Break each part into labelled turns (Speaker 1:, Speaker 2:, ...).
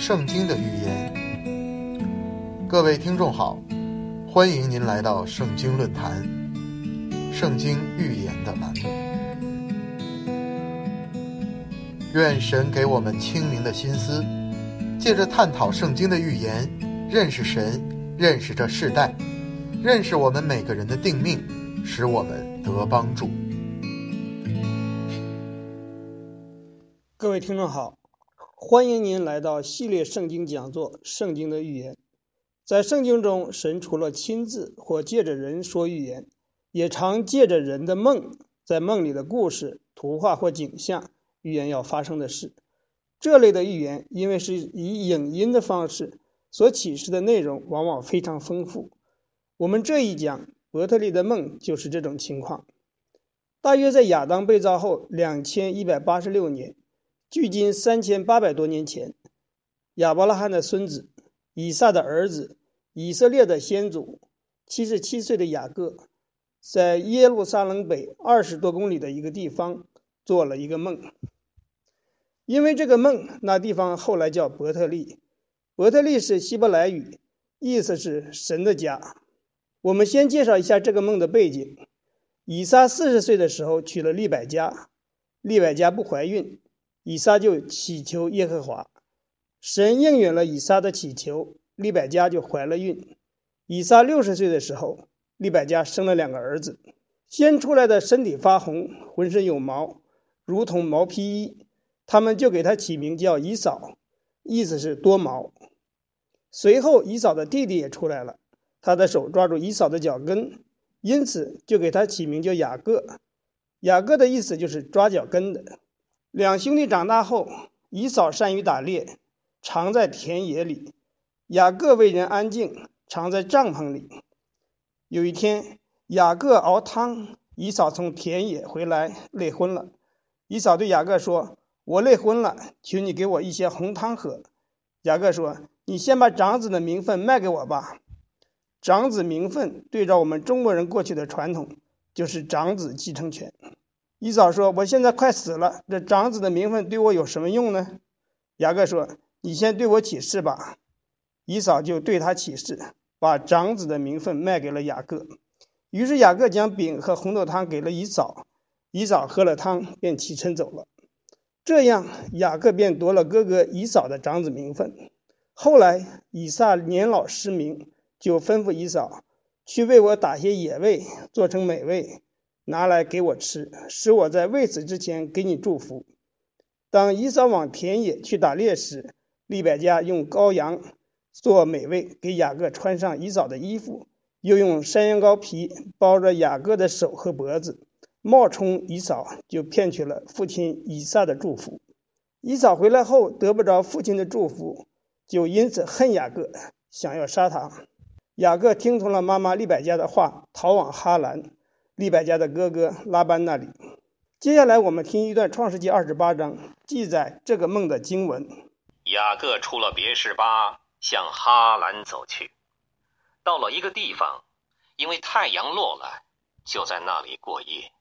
Speaker 1: 圣经的预言。各位听众好，欢迎您来到圣经论坛，圣经预言的栏目。愿神给我们清明的心思，借着探讨圣经的预言，认识神，认识这世代，认识我们每个人的定命，使我们得帮助。
Speaker 2: 各位听众好，欢迎您来到系列圣经讲座《圣经的预言》。在圣经中，神除了亲自或借着人说预言，也常借着人的梦，在梦里的故事、图画或景象预言要发生的事。这类的预言因为是以影音的方式所启示的内容往往非常丰富。我们这一讲伯特利的梦就是这种情况。大约在亚当被造后2186年，距今3800多年前，亚伯拉罕的孙子，以撒的儿子，以色列的先祖77岁的雅各，在耶路撒冷北20多公里的一个地方做了一个梦。因为这个梦，那地方后来叫伯特利。伯特利是希伯来语，意思是神的家。我们先介绍一下这个梦的背景。以撒40岁的时候娶了利百加，利百加不怀孕，以撒就祈求耶和华，神应允了以撒的祈求，利百加就怀了孕。以撒60岁的时候，利百加生了2个儿子，先出来的身体发红，浑身有毛，如同毛皮衣，他们就给他起名叫以扫，意思是多毛。随后以扫的弟弟也出来了，他的手抓住以扫的脚跟，因此就给他起名叫雅各，雅各的意思就是抓脚跟的。两兄弟长大后，以扫善于打猎，常在田野里，雅各为人安静，常在帐篷里。有一天，雅各熬汤，以扫从田野回来累昏了。以扫对雅各说，我累昏了，求你给我一些红汤喝。雅各说，你先把长子的名分卖给我吧。长子名分对照我们中国人过去的传统，就是长子继承权。以扫说，我现在快死了，这长子的名分对我有什么用呢？雅各说，你先对我起誓吧。以扫就对他起誓，把长子的名分卖给了雅各。于是雅各将饼和红豆汤给了以扫，以扫喝了汤便起身走了。这样雅各便夺了哥哥以扫的长子名分。后来以撒年老失明，就吩咐以扫去为我打些野味，做成美味，拿来给我吃，使我在未死之前给你祝福。当以扫往田野去打猎时，利百加用羔羊做美味，给雅各穿上以扫的衣服，又用山羊羔皮包着雅各的手和脖子，冒充以扫，就骗取了父亲以撒的祝福。以扫回来后得不着父亲的祝福，就因此恨雅各，想要杀他。雅各听从了妈妈利百加的话，逃往哈兰，利百加的哥哥拉班那里。接下来我们听一段创世纪28章记载这个梦的经文。
Speaker 3: 雅各出了别是巴，向哈兰走去，到了一个地方，因为太阳落了，就在那里过夜。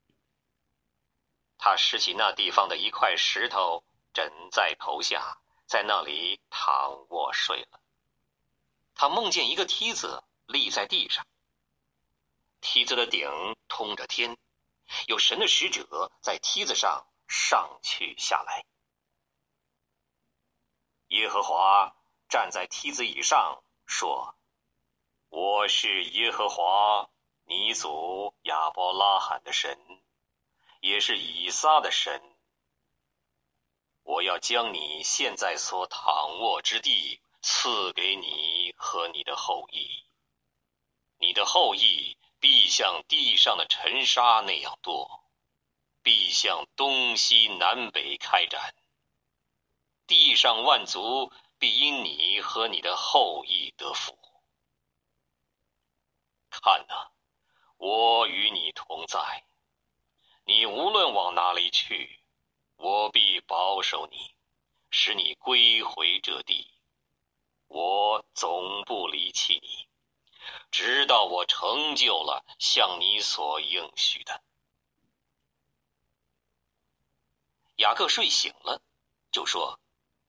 Speaker 3: 他拾起那地方的一块石头，枕在头下，在那里躺卧睡了。他梦见一个梯子立在地上，梯子的顶通着天，有神的使者在梯子上上去下来。耶和华站在梯子以上说，我是耶和华你祖亚伯拉罕的神，也是以撒的神。我要将你现在所躺卧之地赐给你和你的后裔，你的后裔必像地上的尘沙那样多，必向东西南北开展。地上万族必因你和你的后裔得福。看哪，我与你同在，你无论往哪里去，我必保守你，使你归回这地。我总不离弃你，直到我成就了向你所应许的。雅各睡醒了，就说，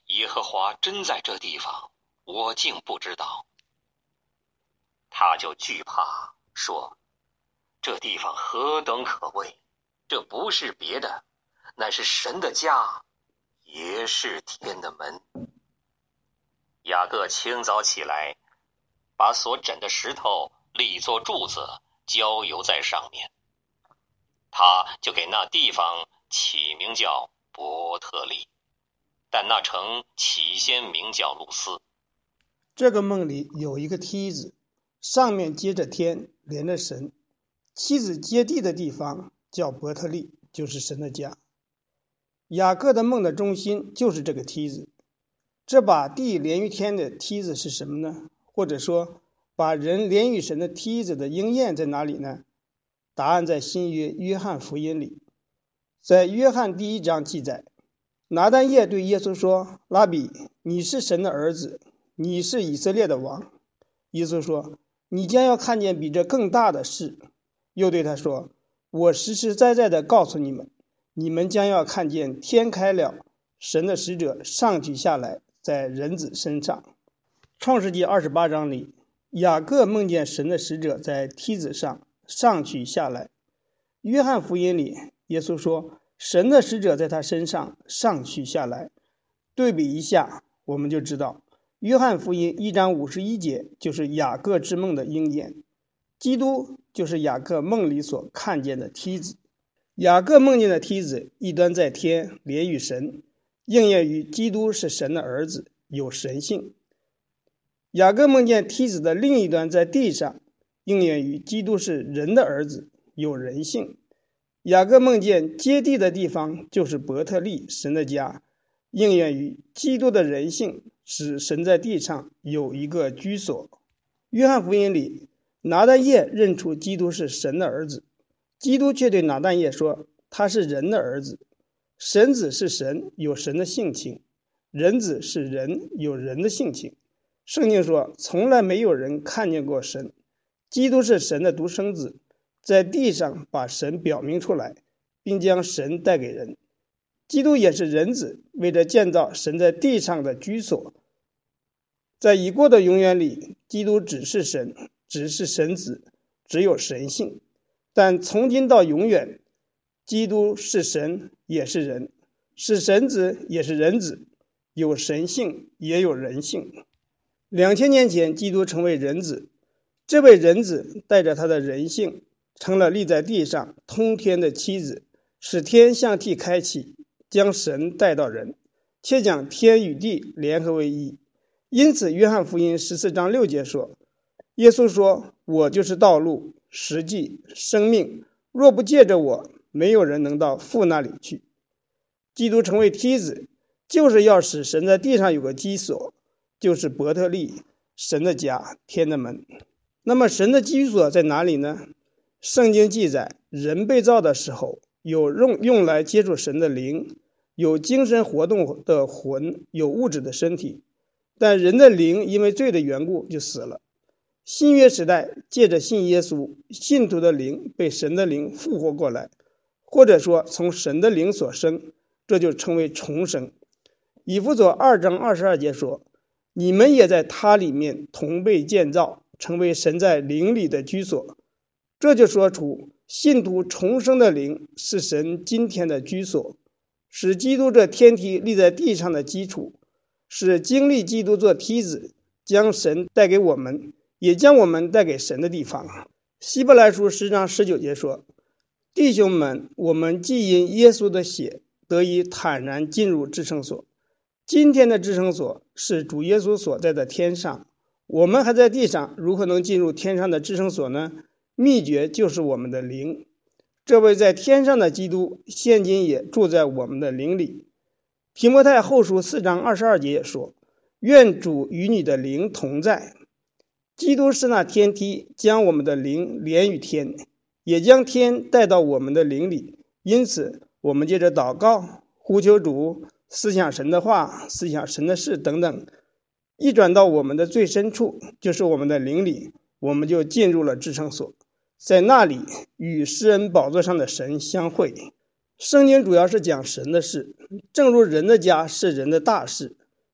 Speaker 3: 耶和华真在这地方，我竟不知道。他就惧怕，说：这地方何等可畏！这不是别的，乃是神的家，也是天的门。雅各清早起来，把所枕的石头立作柱子，浇油在上面。他就给那地方起名叫伯特利，但那城起先名叫路斯。
Speaker 2: 这个梦里有一个梯子，上面接着天，连着神。梯子接地的地方叫伯特利，就是神的家。雅各的梦的中心就是这个梯子。这把地连于天的梯子是什么呢？或者说把人连于神的梯子的应验在哪里呢？答案在新约约翰福音里。在约翰第1章记载，拿但业对耶稣说：拉比，你是神的儿子，你是以色列的王。耶稣说：你将要看见比这更大的事。又对他说：我实实在在的告诉你们，你们将要看见天开了，神的使者上去下来，在人子身上。创世纪28章里，雅各梦见神的使者在梯子上上去下来。约翰福音里，耶稣说神的使者在他身上上去下来。对比一下，我们就知道约翰福音1章51节就是雅各之梦的应验。基督就是雅各梦里所看见的梯子。雅各梦见的梯子一端在天，连于神，应验于基督是神的儿子，有神性。雅各梦见梯子的另一端在地上，应验于基督是人的儿子，有人性。雅各梦见接地的地方就是伯特利，神的家，应验于基督的人性，使神在地上有一个居所。约翰福音里，拿但业认出基督是神的儿子，基督却对拿但业说他是人的儿子。神子是神，有神的性情；人子是人，有人的性情。圣经说从来没有人看见过神。基督是神的独生子，在地上把神表明出来，并将神带给人。基督也是人子，为着建造神在地上的居所。在已过的永远里，基督只是神，只是神子，只有神性。但从今到永远，基督是神也是人，是神子也是人子，有神性也有人性。2000年前，基督成为人子，这位人子带着他的人性，成了立在地上通天的妻子，使天象地开启，将神带到人，且将天与地联合为一。因此约翰福音14章6节说，耶稣说，我就是道路、实际、生命，若不借着我，没有人能到父那里去。基督成为梯子，就是要使神在地上有个居所，就是伯特利，神的家，天的门。那么神的居所在哪里呢？圣经记载，人被造的时候，有用来接触神的灵，有精神活动的魂，有物质的身体，但人的灵因为罪的缘故就死了。新约时代，借着信耶稣，信徒的灵被神的灵复活过来，或者说从神的灵所生，这就称为重生。以弗所2章22节说，你们也在他里面同被建造，成为神在灵里的居所。这就说出信徒重生的灵是神今天的居所，使基督这天梯立在地上的基础，使经历基督做梯子，将神带给我们，也将我们带给神的地方。希伯来书10章19节说，弟兄们，我们既因耶稣的血得以坦然进入至圣所。今天的至圣所是主耶稣所在的天上，我们还在地上，如何能进入天上的至圣所呢？秘诀就是我们的灵。这位在天上的基督现今也住在我们的灵里。提摩太后书4章22节也说，愿主与你的灵同在。基督是那天梯，将我们的灵连于天，也将天带到我们的灵里。因此我们借着祷告、呼求主、思想神的话、思想神的事等等，一转到我们的最深处，就是我们的灵里，我们就进入了至圣所，在那里与施恩宝座上的神相会。圣经主要是讲神的事，正如人的家是人的大事，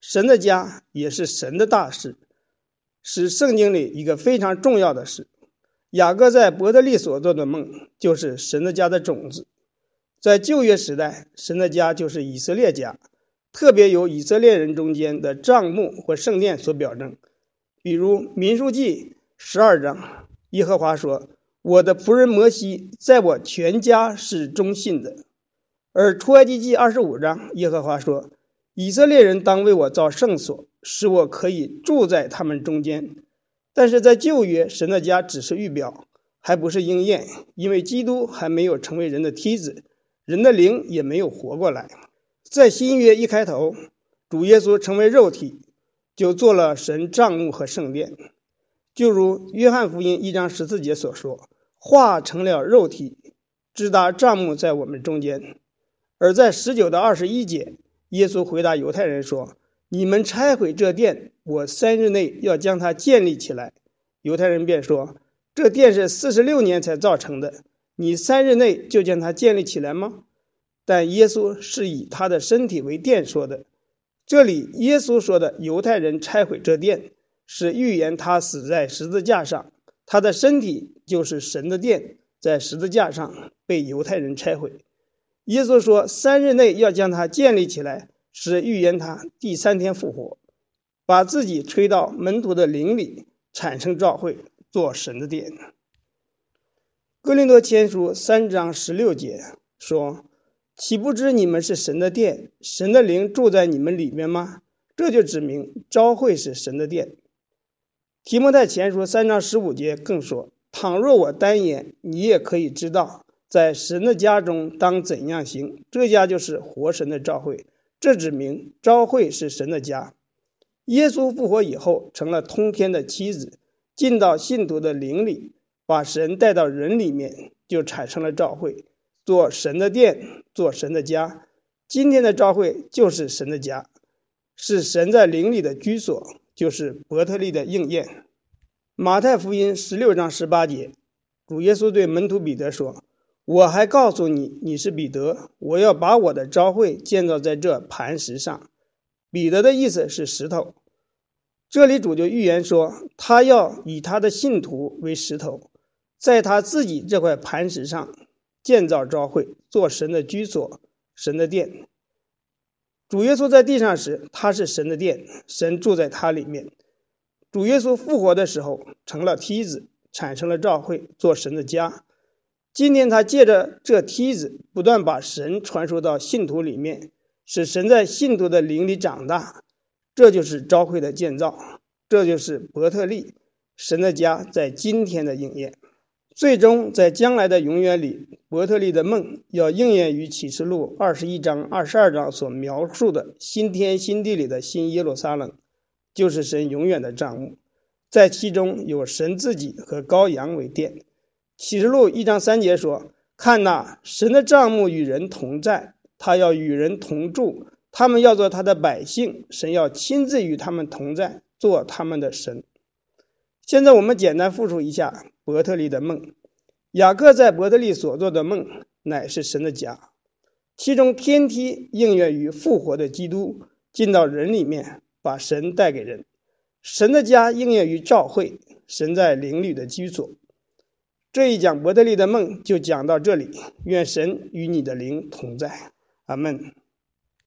Speaker 2: 神的家也是神的大事，是圣经里一个非常重要的事。雅各在伯特利所做的梦就是神的家的种子。在旧约时代，神的家就是以色列家，特别由以色列人中间的帐幕或圣殿所表征。比如民数记12章，耶和华说，我的仆人摩西在我全家是忠信的。而出埃及记25章，耶和华说，以色列人当为我造圣所，使我可以住在他们中间。但是在旧约，神的家只是预表，还不是应验，因为基督还没有成为人的梯子，人的灵也没有活过来。在新约一开头，主耶稣成为肉体，就做了神帐幕和圣殿。就如约翰福音1章14节所说，话成了肉体，支搭帐幕在我们中间。而在19到21节，耶稣回答犹太人说，你们拆毁这殿，我3日内要将它建立起来。犹太人便说，这殿是46年才造成的，你3日内就将它建立起来吗？但耶稣是以他的身体为殿说的。这里耶稣说的犹太人拆毁这殿，是预言他死在十字架上，他的身体就是神的殿，在十字架上被犹太人拆毁。耶稣说3日内要将它建立起来，是预言他第3天复活，把自己吹到门徒的灵里，产生召会，做神的殿。哥林多前书3章16节说，岂不知你们是神的殿，神的灵住在你们里面吗？这就指明召会是神的殿。提摩太前书3章15节更说，倘若我单言，你也可以知道，在神的家中当怎样行，这家就是活神的召会。这指明召会是神的家。耶稣复活以后成了通天的妻子，进到信徒的灵里，把神带到人里面，就产生了召会，做神的殿，做神的家。今天的召会就是神的家，是神在灵里的居所，就是伯特利的应验。马太福音16章18节，主耶稣对门徒彼得说，我还告诉你，你是彼得，我要把我的召会建造在这磐石上。彼得的意思是石头。这里主就预言说，他要以他的信徒为石头，在他自己这块磐石上建造召会，做神的居所，神的殿。主耶稣在地上时，他是神的殿，神住在他里面。主耶稣复活的时候成了梯子，产生了召会，做神的家。今天他借着这梯子不断把神传输到信徒里面，使神在信徒的灵里长大。这就是召会的建造，这就是伯特利，神的家在今天的应验。最终在将来的永远里，伯特利的梦要应验于启示录21章22章所描述的新天新地里的新耶路撒冷，就是神永远的帐幕，在其中有神自己和羔羊为殿。启示录1章3节说，看哪，神的帐幕与人同在，他要与人同住，他们要做他的百姓，神要亲自与他们同在，做他们的神。现在我们简单复述一下伯特利的梦。雅各在伯特利所做的梦乃是神的家，其中天梯应验于复活的基督进到人里面，把神带给人。神的家应验于召会，神在灵里的居所。这一讲伯特利的梦就讲到这里，愿神与你的灵同在。阿们。